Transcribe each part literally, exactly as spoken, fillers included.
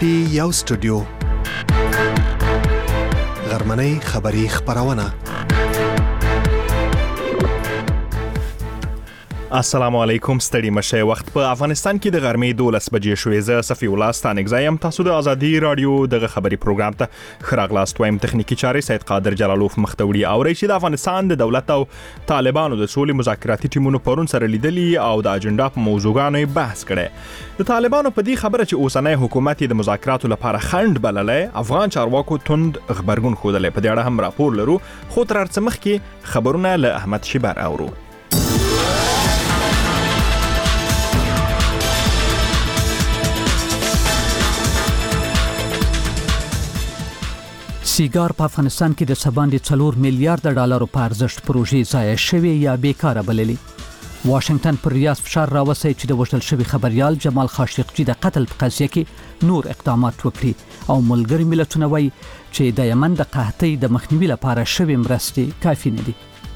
پټي یو سټوډیو غرمنۍ خبری خبرونه. السلام علیکم، ستړي مشه. وخت په افغانستان کې د غرمې دولس بجې شوې. زه صفي الله ستانګزایم. تاسو د ازادي رادیو دغه خبري پروګرام ته خراغلاست وایم. تخنیکی چارې سید قادر جلالوف مختوړي او رئیس د افغانستان د دولت او طالبانو د سولې مذاکراتي ټیمونو پرون سره لیدلي او د اجنډا په موضوعاتو بحث کړي. د طالبانو په دې خبره چې اوسنۍ حکومت د مذاکراتو لپاره خند بللې، افغان چارواکو توند خبرګون خوده. په دې اړه هم راپور لرو، خو تر څه مخکې خبرونه له احمد شیبر اورو. سیګار په افغانستان کې د سباندې څلور میلیارډ ډالرو په ارزښت پروژې ضایع شوې یا بیکاره بللې. واشنگټن پر ریاض فشار راوسي چې د وژل شوی خبريال جمال خاشقجي د قتل په قضیه کې نور اقدامات وکړي او ملګری ملتونه وایي چې د یمن د قحطۍ د مخنیوي لپاره شوی مرستې کافي نه دي.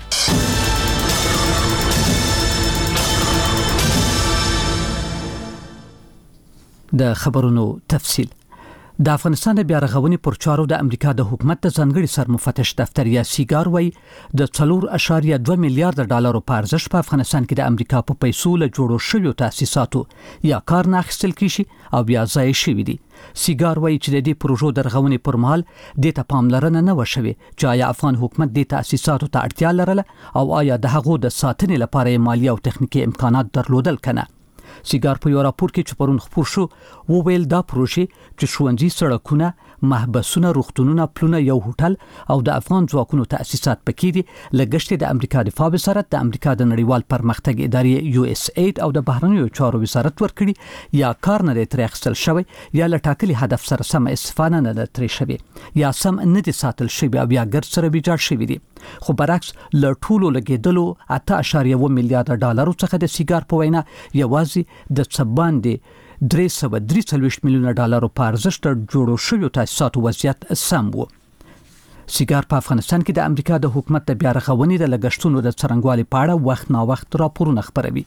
د خبرونو تفصیل. د افغانستان بیا رغونې پر چارو د امریکا د حکومت د ځانګړي سرمفتش دفتر یا سیګار وایي د څلور اشاریه دوه میلیارډ ډالرو په ارزښت په افغانستان کې د امریکا په پیسو له جوړو شویو تاسیساتو یا کار نه اخیستل کیږي او بیا ضایع شوي دي. سیګار وایي چې د دې پروژو د رغونې پر مهال د ته پاملرنه نه وشوي چې آیا افغان حکومت د تاسیساتو ته اړتیا لرله او آیا د هغو د ساتنې لپاره مالی او تخنیکی امکانات درلودل کنه. سیګار په یو راپور کې چې پرون خپور شو وویل دا پروژې چې ښوونځي، سړکونه، محبسونه، روغتونونه، پلونه، یو هوټل او د افغان ځواکونو تاسیسات پکې دي. لګښت د امریکا دفاع وزارت، د امریکا د نړیوال پرمختګ ادارې یو اس اید او د بهرنیو چارو وزارت ورکړي یا کار نه دی ترې اخیستل شوی یا له ټاکلي هدف سره سم استفاده نه ده ترې شوې یا سم نه دي ساتل شوی او یا ګرد سره ویجاړ شوی دي. خو برعکس له ټولو لګیدلو اته اشاریه اووه میلیارډ ډالرو څخه د سیګار په وینا یوازې د څباندې درې سوه درې څلوېښت میلیونه ډالرو په ارزښت جوړو شویو تاسیساتو وضعیت سم و. سیګار په افغانستان کې د امریکا د حکومت د بیا رغونې د لګښتونو د څرنګوالي په اړه وخت نا وخت راپورونه خپروي.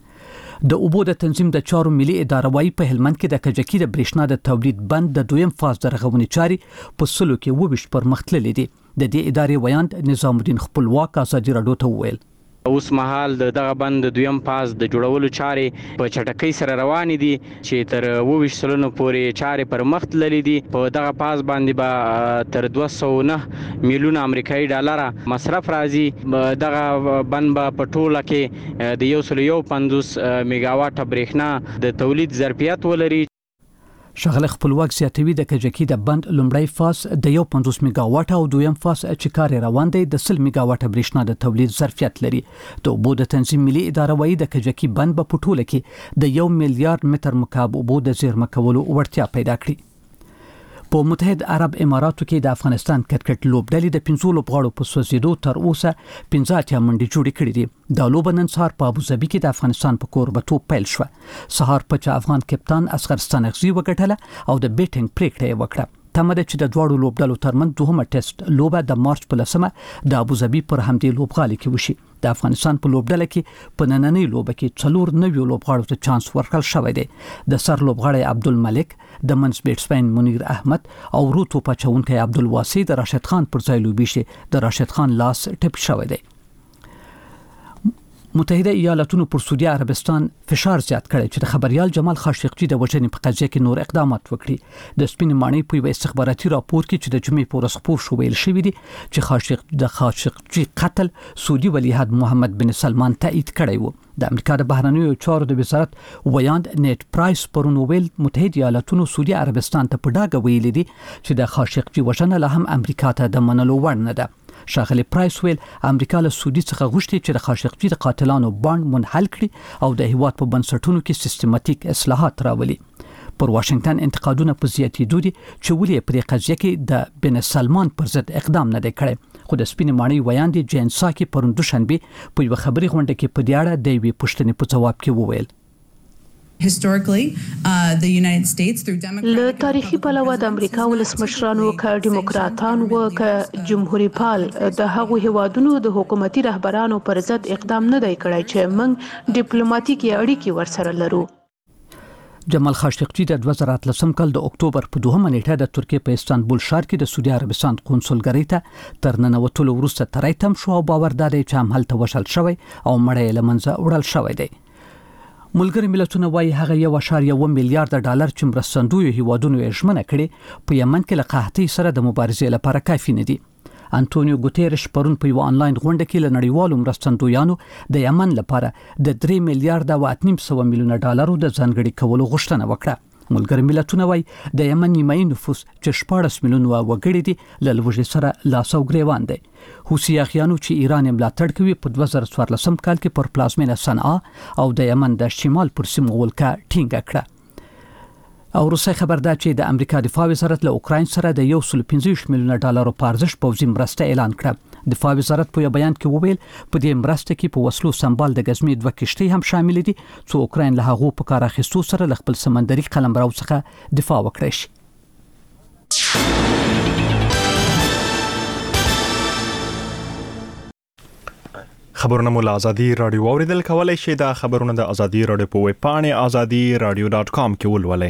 د اوبو د تنظیم د چارو ملي اداره وايي په هلمند کې د کجکي د برېښنا د تولید بند د دویم فاز د رغونې چارې په سلو کې وویشت پر مخ تللې دي. د دې ادارې ویاند نظام الدین خپلواک ازادي راډیو ته وویل اوس مهال د دغه بند د دویم پاس د جوړولو چارې په چټکۍ سره روانې دي چې تر اووه سلنو پورې چارې پر مخ تللې دي. په دغه پاس باندې به تر دوه سوه نه میلیونه امریکایي ډالر مصرف راځي. دغه بند به په ټوله کې د یو سل یو پنځوس میگاواټ برېښنا د تولید ظرفیت ولري. شغله خپلواک زیاتوي د کجکي د بند لومړی فاز د یو پنځوس میگاواټ او دویم فاز چې کار روان دی د سل میگاواټ برېښنا د تولید ظرفیت لري. د اوبو د تنظیم ملي اداره وايي د کجکي بند په ټوله کې د یو میلیارډ متر مکعب اوبو د زیرمه کولو وړتیا پیدا کړي. په متحد عرب اماراتو کې د افغانستان کرکټ لوبډلې د پنځو لوبغاړو په سوځېدو تر اوسه پنځه اتیا منډې جوړې کړې دي. دا لوبه نن سهار په ابوظبي کې د افغانستان په کوربتوب پیل شوه. سهار په چا افغان کپتان اصغر ستانکزي وګټله او د بیټینګ پریکړه یې وکړه. تمه ده چې د دواړو لوبډلو ترمنځ دوهمه ټیسټ لوبه د مارچ په لسمه د ابوظبي پر همدې لوبغالي کې وشي. د افغانستان په لوبډله کې په نننۍ لوبه کې څلور نویو لوبغاړو ته چانس ورکړل شوی دی. د سر لوبغاړی عبدالملک، د منځ بیټسمین منیر احمد او روتو پچونکی عبدالواسي د راشد خان پر ځای لوبیشي. د راشد خان لاس ټپ شوی دی. متحده ایالاتونو پر سعودي عربستان فشار زیات کړی چې د خبريال جمال خاشقجي د وژنې په قضیه کې نور اقدامات وکړي. د سپین ماڼۍ په یو استخباراتي راپور کې چې د جمعې په ورځ خپور شو ویل شوی دی چې خاشق د خاشقجي قتل سعودي ولیعهد محمد بن سلمان تایید کړی و. د امریکا د بهرنیو چارو د وزارت ویاند نیټ پرایس پرون ویل متحده ایالاتونو سعودي عربستان ته په ډاګه ویلي دي چې د خاشقجي وژنه له هم امریکا ته د منلو وړ نه ده. شاغلی پرایس ویل امریکا له سعودي څخه غوښتي چې د خاشقجي د قاتلانو باند منحل کړي او د هیواد په بنسټونو کې سیستماتیک اصلاحات راولي. پر واشنگټن انتقادونه په زیاتېدو دي چې ولې په دې قضیه کې د بن سلمان پر ضد اقدام نه دی کړی. خو د سپین ماڼۍ ویاندې جین ساکي پرون دوشنبه په یو خبري غونډه کې په دې اړه د یوې پوښتنې په ځواب کې وویل له تاریخي پلوه د امریکا ولسمشرانو که ډیموکراتان و که جمهوریت پال د هغو هیوادونو د حکومتي رهبرانو پر ضد اقدام نه دی کړی چې موږ ډیپلوماټیکي اړیکې ورسره لرو. جمال خاشقجي د دوه زره اتلسم کال د اکتوبر په دوهمه نیټه د ترکیه په استانبول ښار کې د سعودي عربستان قونسلګرۍ ته تر ننوتلو وروسته تریتم شو او باور دادی چې هم هلته وشل شوی او مړی له منځه وړل شوی دی. ملګری ملتونه وايي هغه یو اشاریه اووه میلیارډ ډالر چې مرستندویو هیوادونو یې ژمنه کړې په یمن کې له قحطۍ سره د مبارزې لپاره کافي نه دي. انټونیو ګوتيرش پرون په یو آنلاین غونډه کې له نړیوالو مرستندویانو د یمن لپاره د درې میلیارډ او اته نیم سوه میلیونه ډالرو د ځانګړي کولو غوښتنه وکړه. ملګری ملتونه وايي د یمن نیمایي نفوس چې شپاړس میلیونه وګړي دي له لوږې سره لاس او ګریوان دي. حوثي اخیانو چې ایران یې ملاتړ کوي په دوه زره څوارلسم کال کې پر پلازمینه صنعا او د یمن د شمال پر سیمو ولکه ټینګه کړه. او روسي خبر ده چې د امریکا دفاع وزارت له اوکراین سره د یو سل پنځه میلیونه ډالر په ارزښت پوځي مرسته اعلان کړه. دفاع وزارت په بیان کې وویل په دې مرسته کې په وسلو سمبال د غزمې دوه کشتۍ هم شامل دي چې اوکراین له هغو په کار اخیستو سره له خپل سمندري قلمرو څخه دفاع وکړي شي. خبرونه مو له ازادي رادیو اوریدل کولای شئ. دا خبرونه د ازادي رادیو په ویب پاڼه ازادي رادیو ډاټ کام کې ولولئ.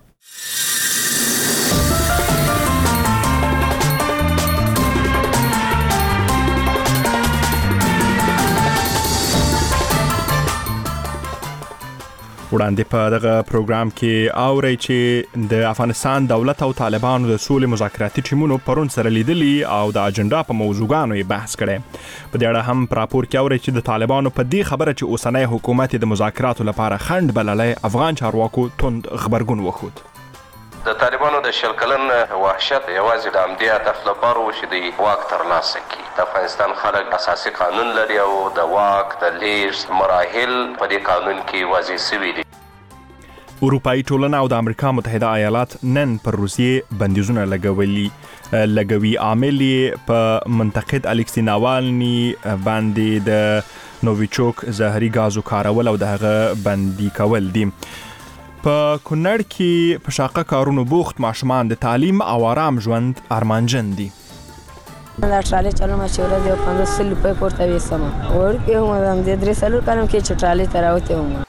وړاندې په دغه پروګرام کې اوري چې د افغانستان دولت او طالبانو د سولې مذاکراتي ټیمونو پرون سره لیدلي او د اجنډا په موضوعاتو یې بحث کړي. په دې اړه هم په راپور کې اوري چې د طالبانو په دې خبره چې اوسنۍ حکومت د مذاکراتو لپاره خنډ بللی افغان چارواکو توند خبرګون وښود. د طالبانو د شل کلن وحشت یوازې د همدې هدف لپاره و چې د واک ترلاسه کړي. د افغانستان خلک اساسي قانون لري او د واک د لیږد مراحل په دې قانون کې واضح شوي دي. اروپایي ټولنه او د امریکا متحده ایالات نن پر روسیې بندیزونه لګولي لګوي. عامل په منتقد الکسی ناوالني باندې د نوویچوک زهري غازو کارول او دغه بندي کول دي. په کونړ کې په شاقه کارونو بوخت ماشومان د تعلیم او آرام ژوند ارمانجن دي. دا ټرالي چلوم چې ورځ یو پنځوس سل روپۍ پورته ویسم وړکې هم هم د درې څلور کلم کې چې ټرالي ته راوتې وم.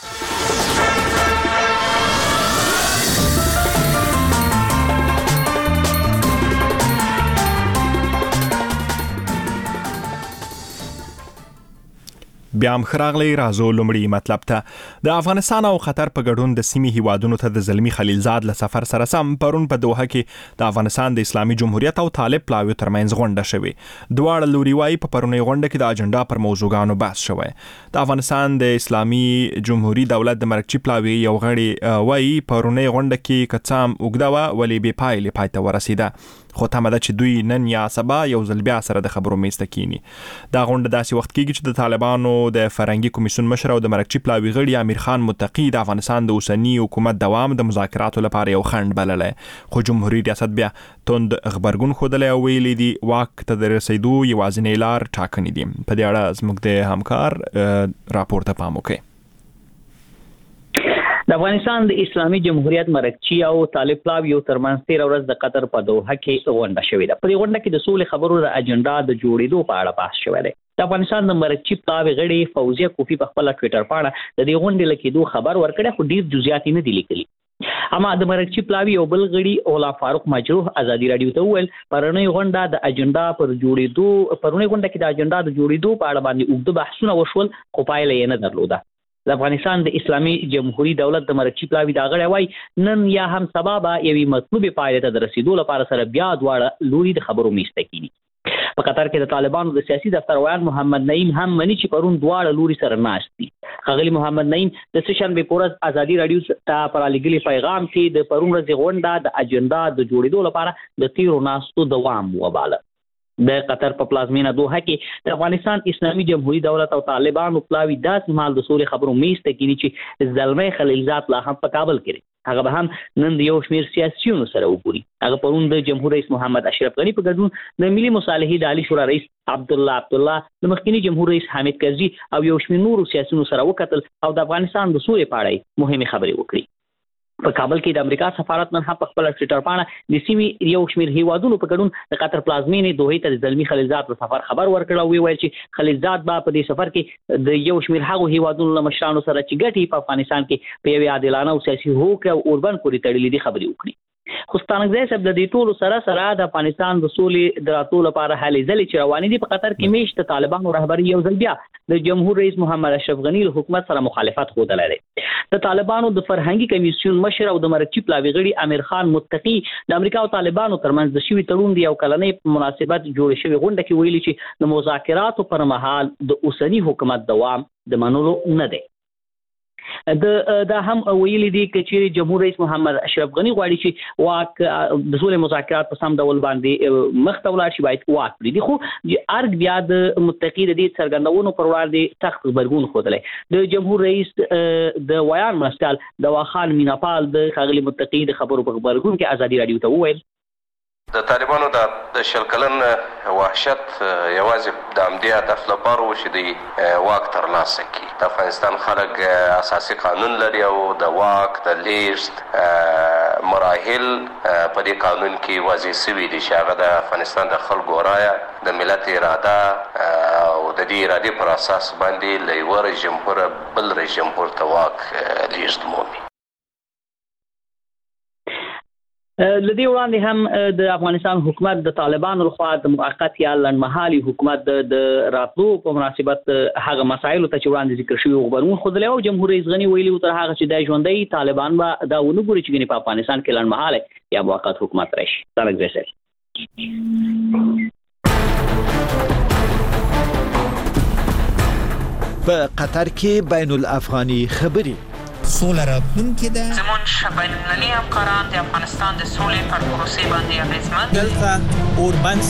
بیا هم خراغلی رازو لومړی مطلب ته د افغانستان او قطر په ګډون د سیمې هیوادونو ته د زلمی خلیلزاد له سفر سره سم پرون په دوحه کې د افغانستان د اسلامي جمهوریت او طالب پلاویو ترمنځ غونډه شوې. دواړه لوري وايي په پرونی غونډه کې د اجنډا پر موضوعاتو بحث شوی. د افغانستان د اسلامي جمهوریت دولت د مرکزی پلاوی یو غړي وايي پرونی غونډه کې کڅام وګداوه ولې به پایلې پاتې ورسیده. خو تمه ده چې دوی نن یا سبا یو ځل بیا سره د خبرو میز ته کینی. دا غونډه داسې وخت کېږي چې د طالبانو د فرنګي کمیسیون مشر او د مرکزی پلاوی غړي امیر خان متقی د افغانستان د اوسنی حکومت دوام د مذاکراتو لپاره یو خنډ بللی. خو جمهوریت ریاست بیا توند خبرګون ښودلی او ویلي دي واک ته د رسیدو یوازینۍ لار ټاکنې دي. په دې اړه زموږ د همکار راپور ته پام وکړئ. د افغانستان د اسلامي جمهوریت مرکزی او طالب پلاویو ترمنځ تیر ورځ د قطر په دوحه کې غونډه شوې ده. په دې غونډه کې د سولې خبرو د اجنډا د جوړېدو په اړه بحث شوی دی. د افغانستان د مرکزی پلاوی غړي فوزیه کوفی په خپل ټوئیټر باندې د دې غونډې لکېدو خبر ورکړی خو ډیر جزئیات نه دي لیکلي. اما د مرکزی پلاوی یو بل غړي اولا فاروق مجروح ازادي رادیو ته وویل پرونی غونډه د اجنډا پر جوړېدو پرونی غونډه کې د اجنډا د جوړېدو په اړه باندې اوږده بحثونه وشول خو پایله یې نه درلوده. د افغانستان د اسلامي جمهوریت دولت د مرکزی پلاوی دا غړي وای نن یا هم سبا به یوې مطلوبې پایلې ته د رسیدو لپاره سره بیا دواړه لوري د خبرو میز ته کینی. په قطر کې د طالبانو د سیاسي دفتر ویان محمد نعیم هم مني چې پرون دواړه لوري سره ناست دي. ښاغلي محمد نعیم د سشنبې په ورځ ازادي رادیو ته پر لګلي پیغام کې د پرون ورځې غونډه د اجنډا د جوړېدو لپاره د تیرو ناستو دوام وباله. د قطر په پلازمینه دوحه کې د افغانستان اسلامي جمهوریت دولت او طالبانو پلاوی داسې مال د سولې خبرو میز ته کینی چې زلمی خلیلزاد لا هم په کابل کې هغه به هم نن د یو شمیر سیاسيونو سره وګوري. هغه پرون د جمهور رئیس محمد اشرف غنی په ګډون د ملي مصالحې د عالی شورا رئیس عبدالله عبدالله د مخکنی جمهور رئیس حامد کرزي او یو شمیر نورو سیاسيونو سره وکتل او د افغانستان د سولې په اړه مهمه خبرې وکړي. په کابل کې د امریکا سفارت نن هم په خپل ټویټر باندې د سیمې یو شمېر هیوادونو په ګډون د قطر پلازمینې دوحې ته د زلمی خلیلزاد په سفر خبر ورکړ او ویل چې خلیلزاد به په دې سفر کې د یو شمېر هغو هیوادونو له مشرانو سره چې ګټي په افغانستان کې په یوه عادلانه او سیاسي هوکړه او اوربند پورې تړلې دي خبرې وکړي. خو ستانکزی صاحب د دې ټولو سره سره د افغانستان د سولې د راتلو لپاره هلې ځلې چې روانې دي په قطر کې میشت طالبانو رهبري یو ځل بیا د جمهور رئیس محمد اشرف غنی له حکومت سره مخالفت ښودلی دی. د طالبانو د فرهنګي کمیسیون مشر او د مرکچي پلاوي غړي امیر خان متقي د امریکا او طالبانو ترمنځ د شوي تړون دی او کلنۍ په مناسبت جوړ شوی غونډه کې ویلي چې د مذاکراتو پر مهال د اوسنی حکومت دوام د منلو نه دی. د دا هم ویلي دي چې جمهور رئیس محمد اشرف غنی غواړي چې واک د سولې مذاکرات په سم ډول باندې مخ ته ولاړ شي باید واک پرې دي. خو ارګ بیا د متقي د دې څرګندونو پر وړاندې سخت غبرګون ښودلی. د جمهور رئیس د ویان مرستیال دواخان میناپال د ښاغلي متقي د خبرو په غبرګون کې ازادي راډیو ته وویل د طالبانو د شل کلن وحشت یوازې د همدې هدف لپاره و چې د واک ترلاسه کړي. د افغانستان خلک اساسي قانون لري او د واک د لیست مراحل په دې قانون کې واضح شوي دي چې هغه د افغانستان د خلکو رایه د ملت اراده او د دې ارادې پر اساس باندې له یوه رژیم پوره بل رژیم پورته واک لیست مومي. لدی وړاندې هم د افغانستان حکومت د طالبانو لخوا د موقت یا لنډمهالي حکومت د راتلو په مناسبت هغه مسایلو ته چې وړاندې ذکر شوي غبرګون ښودلی او جمهور رئیس غني ویلي تر هغه چې دی ژوندی طالبان به دا ونه ګوري چې ګنې په افغانستان کې لنډمهالی یا موقت حکومت راشي. طارق صاحب په قطر کې بین الافغاني خبري سوله راتلونکې ده. زموږ بین المللي همکاران د افغانستان د سولې پر پروسې باندې اغېزمن دلته اوربند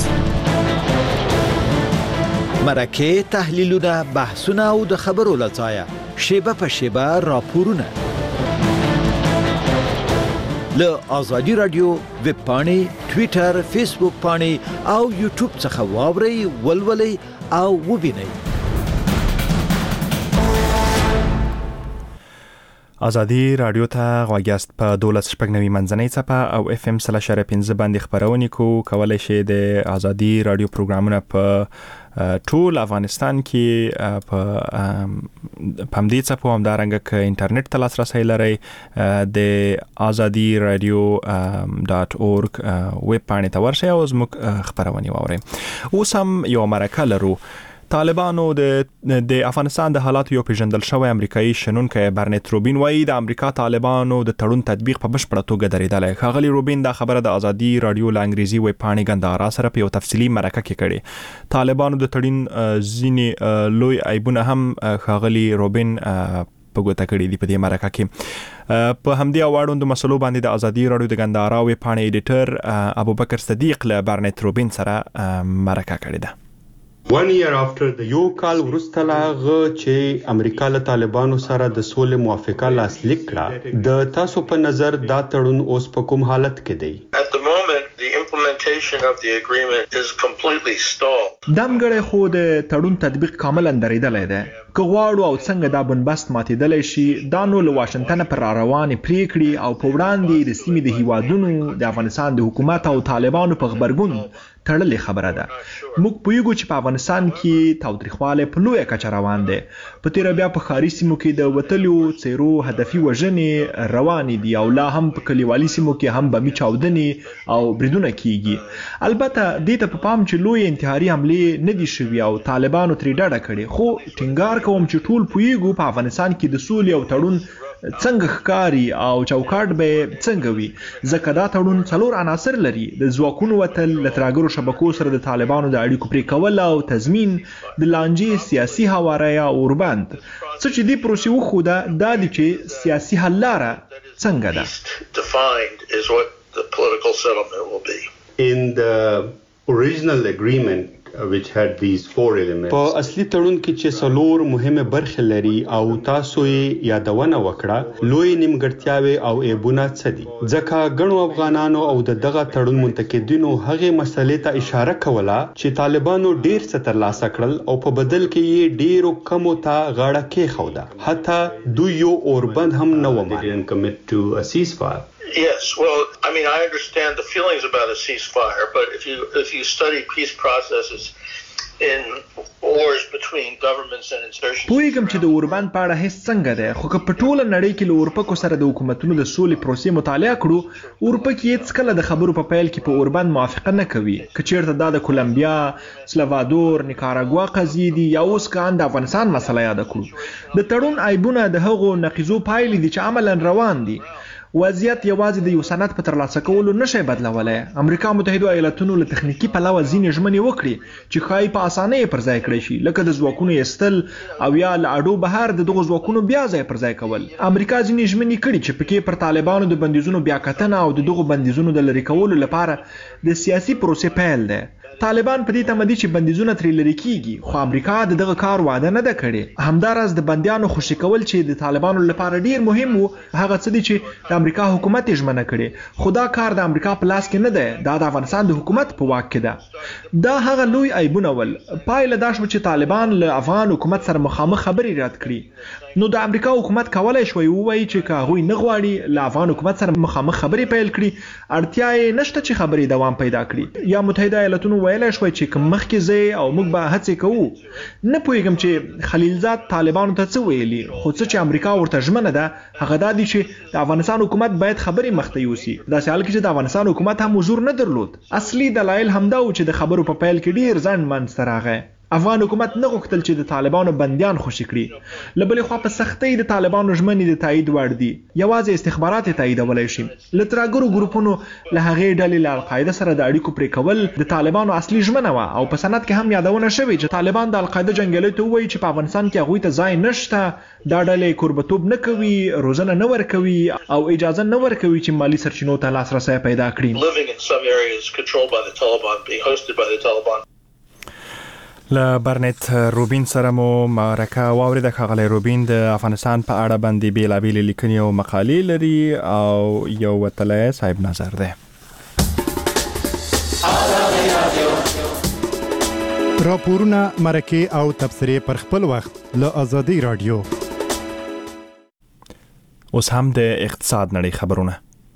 مرکه تحلیلونه بحثونه او د خبرو لځایه شیبه په شیبه راپورونه له آزادي رادیو ویب پاڼې ټویټر فیسبوک پاڼې او یوټیوب څخه واورئ ولولئ او وبینئ. آزادي رادیو ته غواګیاست په دولس شپږ نوي منځنۍ څپه او اف ام سل اشاره پنځه باندې خبرونه کو کولای شي د آزادي رادیو پروګرامونه په ټول افغانستان کې په پمدې څپو هم دارنګه ک انټرنیټ ته لاسرسي لري د آزادي رادیو ډاټ اورګ ویب پاڼې ته ورشئ او زموږ خبرونه واورئ. اوس هم یو مرکه لرو. طالبانو د د افغانستان د حالاتو یو پیژندل شوی امریکایي شنونکی برنت روبین وایي د امریکا طالبانو د تړون تطبیق په بشپړه توګه درېدلی. ښاغلي روبین دا خبره د آزادي رادیو له انګریزي ویب پاڼې ګندهارا سره په یو تفصیلي مرکه کې کړې. طالبانو د تړون ځینې لوی عیبونه هم ښاغلي روبین په ګوته کړي دي په دې مرکه کې. په همدې اواړوندو مسلو باندې د آزادي رادیو د ګندهارا ویب پاڼې ایډیټر ابوبکر صدیق له برنت روبین سره مرکه کړې ده. one year after the یو کال وروسته لا غ چې امریکا له طالبانو سره د سولې موافقه لاسلیک کړه د تاسو په نظر دا تړون اوس په کوم حالت کې دی؟ At the moment the implementation of the agreement is completely stalled. دمګړی خو د تړون تطبیق کاملا درېدلی دی. که غواړو او څنګه دا بنبست ماتېدلی شي دا نو له واشنګټن پر راروانې پریکړې او په وړاندې د سیمې د هیوادونو د افغانستان د حکومت او طالبانو په غبرګون تړلې خبره ده. موږ پوهیږو چې په افغانستان کې تاوتریخوالی په لویه کچه روان دی. په تیره بیا په ښاري سیمو کې د وتلیو څیرو هدفي وژنې روانې دي او لا هم په کلیوالي سیمو کې هم بمي چاودنې او بریدونه کیږي. البته دې ته په پام چې لوی انتحاري حملې نه دي شوي او طالبانو ترې ډډه کړې. خو ټینګار کوم چې ټول پوهیږو په افغانستان کې د سولې او تړون څنګه ښکاري او چوکاټ به څنګه وي ځکه دا تړون څلور عناصر لري: د ځواکونو وتل، له ترهګرو شبکو سره د طالبانو د اړیکو پرې کول او تضمین، د لانجې سیاسي هواری او اوربند. څه چې دې پروسې وښوده دا دی چې سیاسي حل لاره څنګه ده. In the original agreement په اصلي تړون کې چې څلور مهمه برخې لري او تاسو یې یادونه وکړه لوی نیمګړتیاوي او عیبونه څه دي ځکه ګڼو افغانانو او دغه تړون منتقدینو هغه مسلې ته اشاره کوله چې طالبانو ډیر څه ترلاسه کړل او په بدل کې یې ډیرو کمو ته غاړه کېښوده حتی دوی یو اوربند هم نه ومانه. Yes, well, I mean, I understand the feelings about a ceasefire, but if you if you study peace processes in wars between governments and insurgencies. پوهیږم چې د اوربند په اړه هیڅ څنګه ده خو که په ټوله نړۍ کې له اورپکو سره د حکومتونو د سولې پروسې مطالعه کړو اورپک هیڅ کله د خبرو په پیل کې په اوربند موافقه نه کوي که چیرته دا د کولمبیا، سلوادور، نیکاراګوا قضیې دي یا اوس کان د افغانستان مسله یاد کړو د تړون عیبونه د هغو نقیضو پایلې دي چې عملاً روان دي. وضعیت یوازې د یو سند په ترلاسه کولو نشي بدلولای. امریکا متحده ایالاتونو له تخنیکی پلوه ځینې ژمنې وکړي چې ښایي په اسانۍ پر ځای کړی شي لکه د ځواکونو ایستل او یا له اډو بهر د دغو ځواکونو بیا ځای پر ځای کول. امریکا ځینې ژمنې کړي چې پکې پر طالبانو د بندیزونو بیا کتنه او د دغو بندیزونو د لرې کولو لپاره د سیاسي پروسې پیل دی. طالبان په دې تمه دي چې بندیزونه ترې لرې کیږي خو امریکا د دغه کار وعده نه ده کړې. همداراز د بندیانو خوشي کول چې د طالبانو لپاره ډیر مهم وو هغه څه دي چې د امریکا حکومت یې ژمنه کړې خو دا کار د امریکا په لاس کې نه دی دا د افغانستان د حکومت په واک کې ده. دا هغه لوی عیبونه ول. پایله دا شوه چې طالبان له افغان حکومت سره مخامخ خبرې رد کړي نو د امریکا حکومت کولای شوی ووایي چې که هغوی نه غواړي له افغان حکومت سره مخامخ خبرې پیل کړي اړتیا یې نشته چې خبرې دوام پیدا کړي یا متحده ایالاتونو ویلای شوی چې کوم مخکې ځای او موږ به هڅې کوو. نه پوهیږم چې خلیلزاد طالبانو ته څه ویلي خو څه چې امریکا ورته ژمنه ده هغه دا دي چې د افغانستان حکومت باید خبرې مخته یوسي. داسې حال کې چې د افغانستان حکومت هم حضور نه درلود. اصلي دلایل همدا و چې د خبرو په پیل کې ډیر ځنډ منځته راغی. افغان حکومت نه غوښتل چې د طالبانو بندیان خوشي کړي. له بلې خوا په سختۍ د طالبانو ژمنې د تایید وړ دي. یوازې استخبارات یې تاییدولی شي. له ترهګرو ګروپونو له هغې ډلې له القاعده سره د اړیکو پرې کول د طالبانو اصلي ژمنه وه او په سند کې هم یادونه شوې چې طالبان د القاعده جنګیالیو ته ووایي چې په افغانستان کې هغوی ته ځای نشته دا ډلې کوربتوب نه کوي روزنه نه ورکوي او اجازه نه ورکوي چې مالي سرچینو ته لاسرسی پیدا کړي. له برنت روبین سره مو مرکه واورید ښاغلی روبین د افغانستان په اړه باندې بیلابیلې لیکنې او مقالې لري او یو وتلی صاحب نظر دی. راپورونه مرکه او تبصرې پر خپل وخت له آزادي رادیو. اوس هم د اقتصاد نړۍ خبرونه.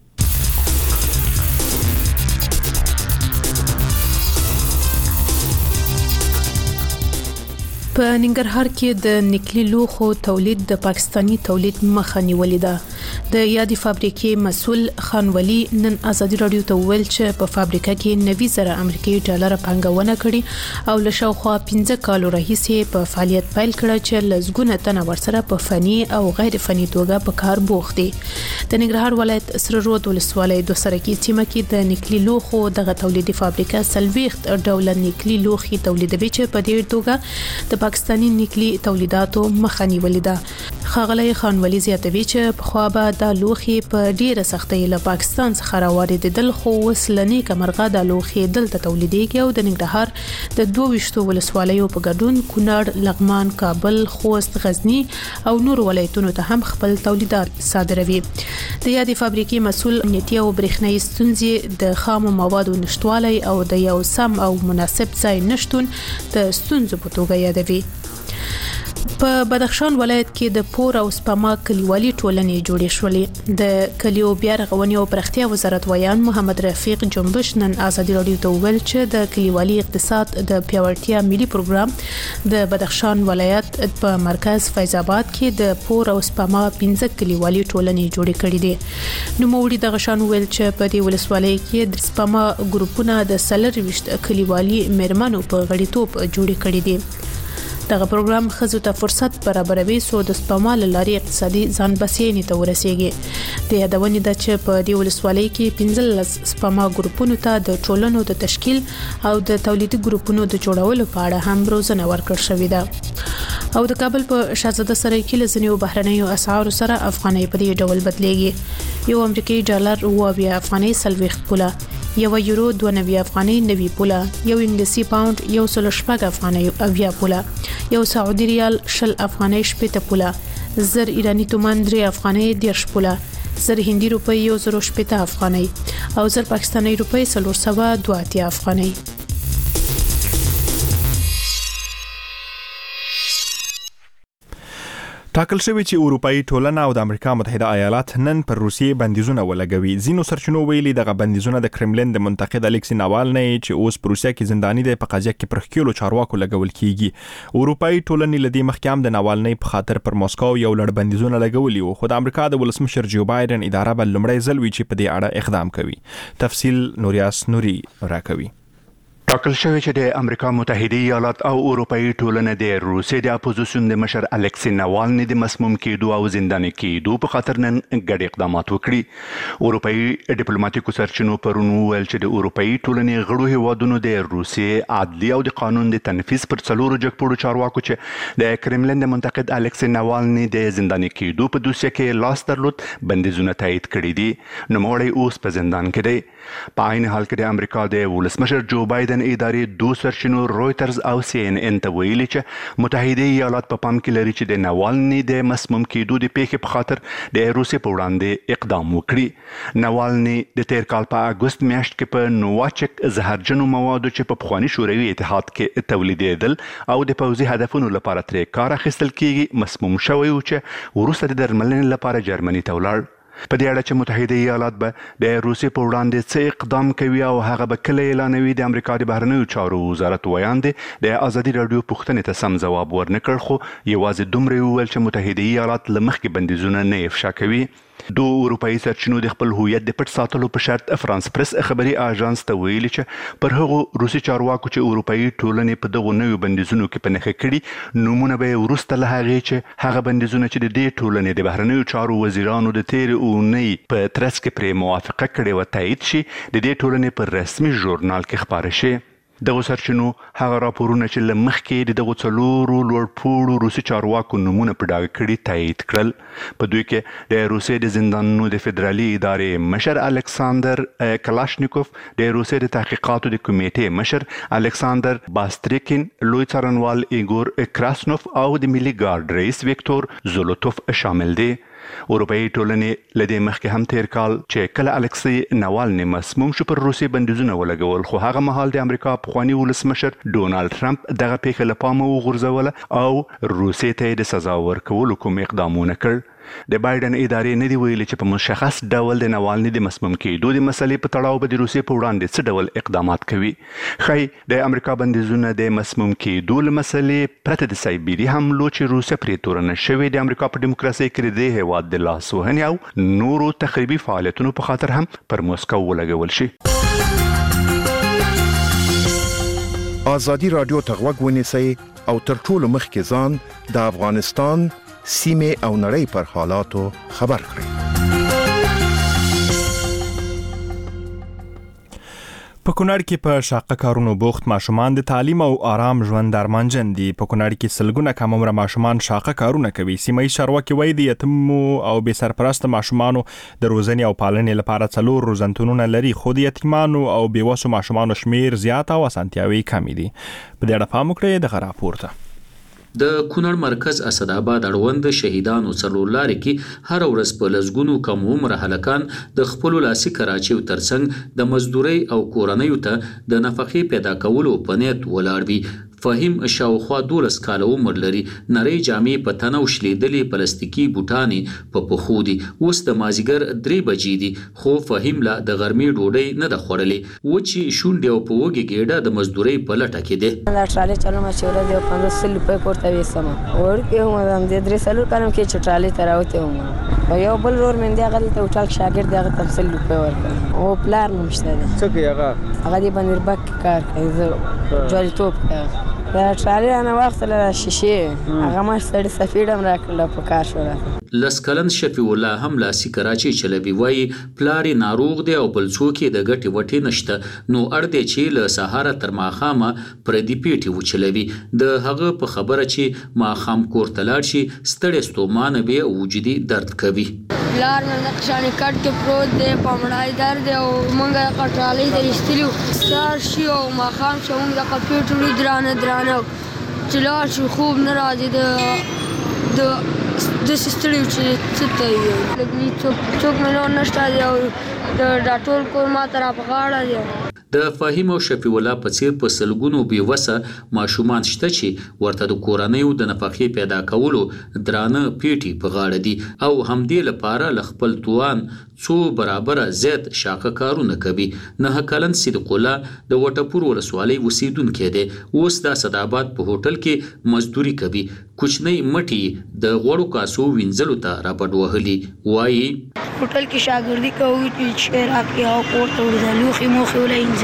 په ننګرهار کې د نکلي لوښو تولید د پاکستانی تولید مخه نیولې ده. د یادې فابریکې مسؤل خان ولی نن آزادي رادیو ته ویل چې په فابریکه کې نوي زره امریکایي ډالر پانګونه کړې او له شاوخوا پنځه کالو راهیسې په فعالیت پیل کړه چې لزګونه تنه ورسره په فني او غیر فني توګه په کار بوخت دي. د ننګرهار ولایت سره رود ولسوالۍ د سرکی سیمه کې د نکلي لوښو دغه تولیدي فابریکه سلويخت ډول نکلي لوښي تولیدوي چې په دې توګه د پاکستانی نکلي تولیداتو مخه نیولې ده. ښاغلی خان ولی زیاتوي چې په خوا به دا لوښي په ډیره سختۍ له پاکستان څخه راواردېدل خو اوس له نیکه مرغه دا لوښي دلته تولیدېږي او د ننګرهار د دوه ویشتو ولسوالیو په ګډون کونړ، لغمان، کابل، خوست، غزني او نور ولایتونو ته هم خپل تولیدات صادروي. د یادې فابریکې مسؤل امنیتي او برېښنایي ستونزې د خامو موادو نشتوالی او د یو سم او مناسب ځای نشتون د ستونزو په توګه یادوي. په بدخشان ولایت کې د پور او سپما کلیوالي ټولنې جوړې شولې. د کلیو بیا رغونې او پراختیا وزارت ویان محمد رفیق جنبش نن آزادي رادیو ته ویل چې د کلیوالي اقتصاد د پیاوړتیا ملي پروګرام د بدخشان ولایت په مرکز فیض آباد کې د پور او سپما پنځه کلیوالي ټولنې جوړې کړې دي. نو موړي د غشان ویل چې په دې ولسوالۍ کې د سپما ګروپونه د سلرويشت کلیوالي میرمنو په غړیتوب جوړې کړې دي. دغه پروګرام ښځو ته فرصت برابروي څو د سپما له لارې اقتصادي ځان بسیاینې ته ورسیږي. د یادونې ده چې په دې ولسوالۍ کې پنځلس سپما ګروپونو ته د ټولنو د تشکیل او د تولیدي ګروپونو د جوړولو په اړه هم روزنه ورکړل شوې ده. او د کابل په شاهزاده سرای کې له ځینو بهرنیو اسعارو سره افغانۍ په دې ډول بدلیږي. یو امریکایي ډالر اوه اویا افغانۍ څلوېښت پوله، یو یورو دوه نوي افغانۍ نوي پوله، یو انګلیسي پاوند یو سل شپږ افغانۍ اویا پوله، یو سعودي ریال شل افغانۍ شپږ پوله، زر ایرانی تومان درې افغانۍ دیرش پوله، زر هندي روپۍ یو زر شپږ افغانۍ او زر پاکستاني روپۍ څلور سوه دوه اتیا افغانۍ. ټاکل شوی چې اروپאי ټولنه او د امریکا متحده ایالات نن پر روسیې بندیزونه ولګوي. ځینو سرچینو ویلي دغه بندیزونه د کرملین د منتقد الکسی ناوالنی چې اوس په روسیه کې زنداني دی په قضیه کې پر ښکیلو چارواکو لګول کیږي. اروپאי ټولنې لدی مخکې هم د ناوالنی په خاطر پر مسکو یو لړ بندیزونه لګولي وو، خو د امریکا د ولسمشر جو بایدن اداره بل لمړی ځل وی چې په دې اړه اقدام کوي. تفصیل نوریاس نوري راکوي. ټاکل شوی چې د امریکا متحده ایالات او اروپאי ټولنه د روسیې د اپوزیسیون د مشر الکسی ناوالنی د مسموم کېدو او زنداني کېدو په خاطر نن ګډ اقدامات وکړي. اروپאי ډیپلوماټیکو سرچینو پرون وویل چې د اروپאי ټولنې غړو هیوادونو د روسیې عدلي او د قانون د تنفیذ پر څلورو جګپوړو چارواکو چې د کرملین د منتقد الکسی ناوالنی د زنداني کېدو په دوسیه کې لاس درلود بندیزونه تایید کړي دي. نوموړی اوس په زندان کې دی. په عین حال کې د امریکا د ولسمشر جو بایدن ادارې دو سرچینو رويټرز او سی ان ان ته ویلي چې متحده ایالات په پام کې لري چې د ناوالنی د مسموم کېدو د پیښې په خاطر د روسیې په وړاندې اقدام وکړي. ناوالنی د تیر کال په اگست میاشت کې په نوواچک زهرجنو موادو چې په پخوانی شوروي اتحاد کې تولیدېدل او د پوځي هدفونو لپاره ترې کار اخیستل کیږي مسموم شوی و چې وروسته د درملنې لپاره جرمني ته ولاړ. په دې اړه چې متحده ایالات به د روسیې په وړاندې څه اقدام کوي او هغه به کله اعلانوي، د امریکا د بهرنیو چارو وزارت ویاندې د ازادي راډیو پوښتنې ته سم ځواب ورنکړ، خو یوازې دومره وویل چې متحده ایالات له مخکې بندیزونه نه افشا کوي. دو اروپאי سرچینو د خپل هویت د پټ ساتلو په شرط فرانس پریس خبري اژانس ته ویلي چې پر هغو روسي چارواکو چې اروپאי ټولنې په دغو نویو بندیزونو کې په نښه کړي نومونه به وروسته له هغې چې هغه بندیزونه چې د دې ټولنې د بهرنیو چارو وزیرانو د تېرې اونۍ په ترڅ کې پرې موافقه کړې وه تایید شي، د دې ټولنې په رسمي ژورنال کې خپاره شي. دغه سرچینو هغه راپورونه چې له مخکې د دغو څلورو لوړپوړو روسي چارواکو نومونه په ډاګه کړي تایید کړل. په دوی کې د روسیې د زندانونو د فدرالي ادارې مشر الکساندر کلاشنیکوف، د روسیې د تحقیقاتو د کمیټې مشر الکساندر باستریکین، لوی څارنوال ایګور کراسنوف او د ملي ګارد رئیس ویکتور زولوتوف شامل دي. اروپאי ټولنې لدې مخکې هم تیر کال چې کله الکسی ناوالنی مسموم شو پر روسیې بندیزونه ولګول، خو هغه مهال د امریکا پخوانی ولسمشر ډونالد ټرمپ دغه پیښه له پامه وغورځوله او روسیې ته د سزا ورکولو کوم اقدامونه کړ. د بایدن ادارې نه دی ویلي چې په مشخص ډول د ناوالنی د مسموم کېدو د مسلې په تړاو به د روسیې په وړاندې څه ډول اقدامات کوي. ښایي د امریکا بندیزونه د مسموم کېدو له مسلې پرته د سایبیري حملو چې روسیه پرې تورنه شوې د امریکا په ډیموکراسۍ کې د دې هېواد د لاسوهنې او نورو تخریبي فعالیتونو په خاطر هم پر موسکو ولګول شي. ازادي راډیو ته غوږ ونیسئ او تر ټولو مخکې ځان د افغانستان سیمه او نړۍ پر حالاتو خبر کړئ. په کونړ کې په شاقه کارونو بوخت ماشومان د تعلیم او آرام ژوند ارمانجن دي. په کونړ کې سلګونه کم عمره ماشومان شاقه کارونه کوي. سیمه چارواکي وایي د یتیمو او بې سرپرسته ماشومانو د روزنې او پالنې لپاره څلور روزنتونونه لري، خو د یتیمانو او بې وسو ماشومانو شمیر زیات او اسانتیاوي کمې دي. په دې اړه پام وکړئ دغه راپور ته. د کونړ مرکز اسداباد اړوند شهیدانو څلور لارې کې هر ورځ په لسګونو کم عمره هلکان د خپل لاسي کراچیو ترڅنګ د مزدوري او کورنیو ته د نفقې پیدا کولو په نیت ولاړ وي. فهیم شاوخوا دولس کاله عمر لري، نری جامې په تنه او شلیدلې پلاستیکي بوټانې په پښو دي. اوس د مازیګر درې بجې دي، خو فهیم لا د غرمې ډوډۍ نه ده خوړلې. وچې شونډې او په وږې ګېډه د مزدورۍ په لټه کې دی. دا ټرالي چلوم چې ورځ یو پنځوس سل روپۍ پورته ویسم، وړکې هم همدې درې څلور کلم کې چې ټرالي ته راوتې وم. او یو بل ورور مې همدې هغه دلته هوټل شاګرد دی، هغه ته هم سل روپۍ ورکړل. او پلار مې هم شته دی. څه کوي هغه؟ هغه د بندربک کې کار کوي، زه جواليتوب کوم. دا ټرالي رانه واخیستله شیشې، هغه ما سړي سفید هم راکړله په کار شو راته. لس کلن شفیع الله هم لاسي کراچۍ چلوي. وایي پلار یې ناروغ دی او بل څوک یې د ګټې وټې نشته، نو اړ دی چې له سهاره تر ماښامه پردي پیټې وچلوي. د هغه په خبره چې ماښام کور ته لاړ شي ستړی ستومانه وي او وجودي درد کوي. لار مې د قشانې کټ کې پروت دی پمړای درد او مونږه قټالۍ د استلیو سار شي او ماخام شو مونږ د کمپیوټر درانه درانه چې لا شو خوب نه راځي د د د استلیو چې څه ته وي لګي څوک څوک مې نور نشته دی او د ډاټول کور ما تر په غاړه دی د فهیم او شفیع الله په څیر په سلګونو بیوسه ماشومان شته چې ورته د کورنیو د نفقې پیدا کولو درانه پیټي په غاړه دي او همدې لپاره ل خپل توان څو برابر زیات شاقه کارونه کوي. نه کلن صدیق الله د وټپور ولسوالۍ اوسیدونکی دی. اوس د اسداباد په هوټل کې مزدوري کوي. کوچنی مټي د غوړو کاسو وینځلو ته راپډ وهلي. وایي هوټل کې شاګردي کوي چې راکې او کوټه ورزالوخي موخي ولې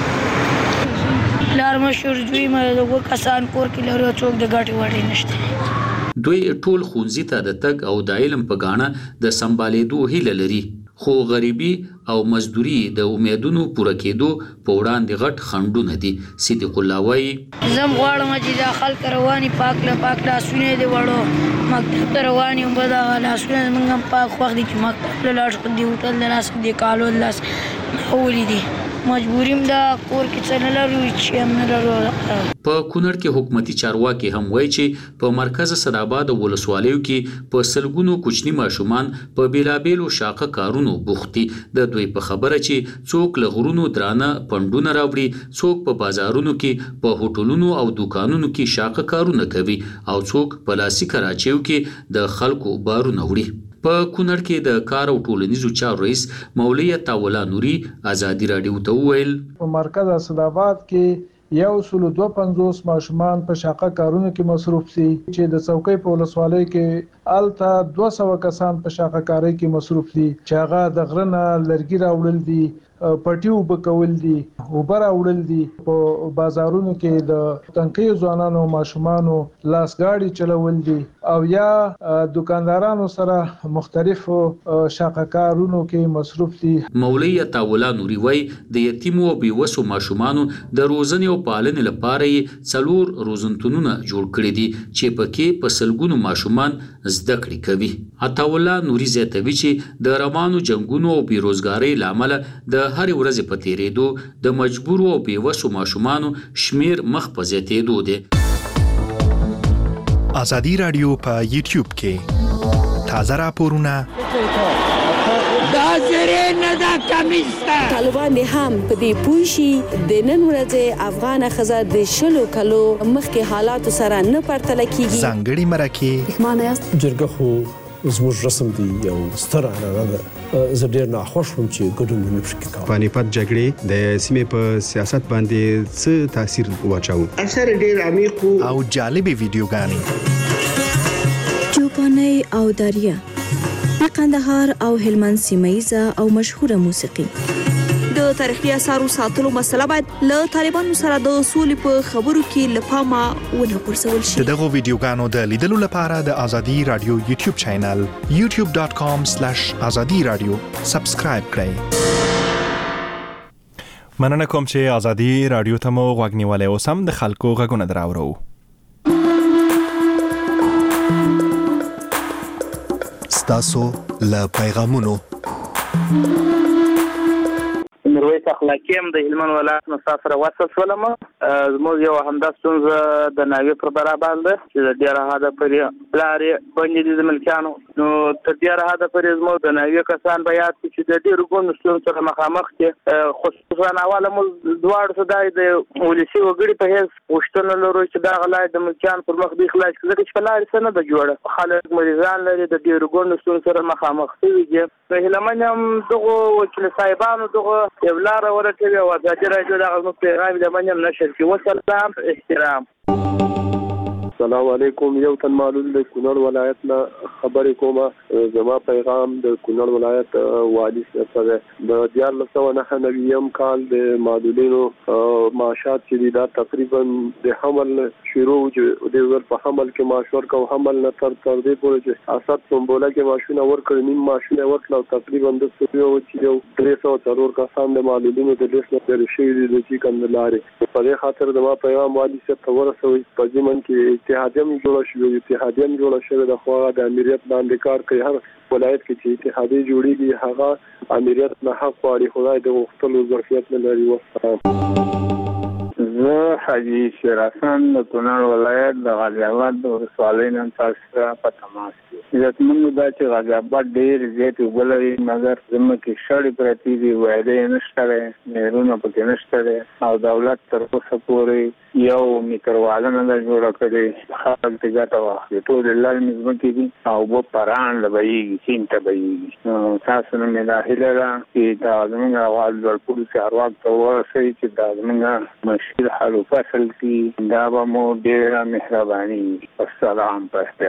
لار مشهور دوی مې دغه کسان کور کې لري څوک د ګاټي وړي نشته. دوی ټول خونځي ته د تګ او د علم په غاڼه د سمبالېدو هیله لري خو غریبي او مزدوري د امیدونو پوره کېدو په وړاندې غټ خنډونه دي. صدیق الله وایي زم غواړم چې د خلک رواني پاک له پاک لاسونه دی وړو مکتب ته رواني هم به د لاسونه موږ پاک وخت دي چې مکتب له لاړ دی هوټل د لاس دی کالو لاس اولې دي مجبوریم دا کور کې څنګه لرو چې هم نه لرو. په کونړ کې حکومتي چارواکي هم وایي چې په مرکز اسداباد ولسوالیو کې په سلګونو کوچني ماشومان په بیلابیلو شاقه کارونو بوخت دي. د دوی په خبره چې څوک له غرونو درانه پندونه راوړي څوک په بازارونو کې په هوټلونو او دکانونو کې شاقه کارونه کوي او څوک په لاسي کراچیو کې د خلکو بارونه وړي. په کونړ کې د کار او ټولنیزو چارو رئیس مولوی عطاءالله نوري ازادي راډیو ته وویل په مرکز اسداباد کې یو سل دوه پنځوس ماشومان په شاقه کارونو کې مصروف دي چې د څوکۍ په ولسوالۍ کې الته دوه سوه کسان په شاقه کارۍ کې مصروف دي چې هغه د غرنه لرګي راوړل دي پټیو بکول دي اوبه راوړل دي په بازارونو کې د تنکیو ځوانانو ماشومانو لاسګاډي چلول دي او یا دکاندارانو سره مختلفو شاقه کارونو کې مصروف دي. مولوی عطاءالله نوري وایي د یتیمو او بیوسو ماشومانو د روزنې او پالنې لپاره یې څلور روزنتونونه جوړ کړي دي چې پکې په سلګونو ماشومان زده کړې کوي. عطاءالله نوري زیاتوي چې د روانو جنگونو او بیروزګارۍ له امله د هر ورځ په تیریدو د مجبور او بیوسو ماشومانو شمیر مخ په زیاتېدو دی. ازادي رادیو په یوټیوب کې تازه راپورونه دا زری نه دا کمیسته طالبان هم په دې پوښي د نن ورځې افغان خزر د شلو کلو مخکې حالات سره نه پرتل کیږي. ځانګړي مرکه معنی است جرګه خو زموږ رسم دی او ستر عنعنه ده. زه ډېر ناخوښ وم چې ګډون مې نشو کولی. پانیپت جګړې د سیمې په سیاست باندې څه تاثیر واچاوه؟ اثر ډېر عمیق او جالبې ویډیوګانې چوپانۍ او داریا د قندهار او هلمند سیمه او مشهوره موسیقي. د تاریخي اثارو ساتلو مسله باید له طالبانو سره د اصول په خبرو کې لپاره ونه پرسول شي. دغه ویډیوګانو د لیدلو لپاره د ازادي رادیو یوټیوب چینل یوټیوب ډاټ کام سلیش ازادي رادیو سبسکرایب کړئ. مننه کوم چې ازادي رادیو ته مو غوږ نیولای اوس هم د خلکو غږونه دراوړو. ستاسو له پیغامونو میرویس اخلاقیم د هلمند ولایت نه سره وصل شولم. زموږ یو همدا ستونزه د ناوې پر برابر ده چې د ډېره حده پورې پلارې بندې دي د ملکیانو. نو تر ډېره حده پورې زموږ د ناوې کسان به یاد کړي چې د ډېرو ګوندو ستونزو سره مخامخ دي. خصوصا اوله موږ دواړو ته دا د ولسي وګړي په حیث غوښتنه لرو چې دغه لارې د ملکیانو پر مخ بې خلاص کړي، ځکه چې په لارې څه نه ده جوړه. خلک مریضان لري، د ډېرو ګوندو ستونزو سره مخامخ شوي دي. د هلمند هم دغو وکیل صاحبانو دغه یو لاره ورکوي او ازادي راډیو دغه زموږ پیغام د من هم نشر کړي. وسلام، احترام. السلام علیکم. یو تن معلول د کونړ ولایت نه خبرې کوم. زما پیغام د کونړ ولایت والی سره ده. د دیارلس سوه نهه نویم کال د معلولینو معاشات چې دي دا تقریبا د حمل شروع چې د ور په حمل کې معاش ورکو حمل نه تر تر دې پورې چې اساس سمبوله کې ماشونه ورکړ نیم ماشونه ورکړ تقریبا د سویو چې یو درې سوه څلور کسان د معلولینو د لیست نه شوي دي چې کندلاري. په دې خاطر د ما پیغام والی سره ورسوي په ځمن کې اتحادیه جوړه شوې اتحادیه جوړه شوې د خو د امریت باندې کار کوي هر ولایت کې چې اتحادیه جوړیږي هغه امریت نه حق غواړي خدای د وختلو ظرفیت نه لري وسلام. زه حاجی شیرحسن د کونړ ولایت د غازی آباد د ولسوالۍ نن تاسو ته په تماس یم. عزتمنو دا چې غازی آباد ډېر زیات اوبه لري مګر زموږ شړې پرتې دي وایده نشته دی نهرونه پکې نشته دی او دولت تر اوسه پورې یو میټرواله نه ده جوړه کړې خلک ترې ګټه واخلي ټولې للمې ځمکې دي او اوبه پران له بهیږي سیند ته بهیږي. تاسو نه مې دا هیله ده چې دا زموږ افغان لوړپوړي چارواکو ته ورسوي چې دا زموږ مشکل حل و فصل کې دا به مو ډېره مهرباني وي. السلام په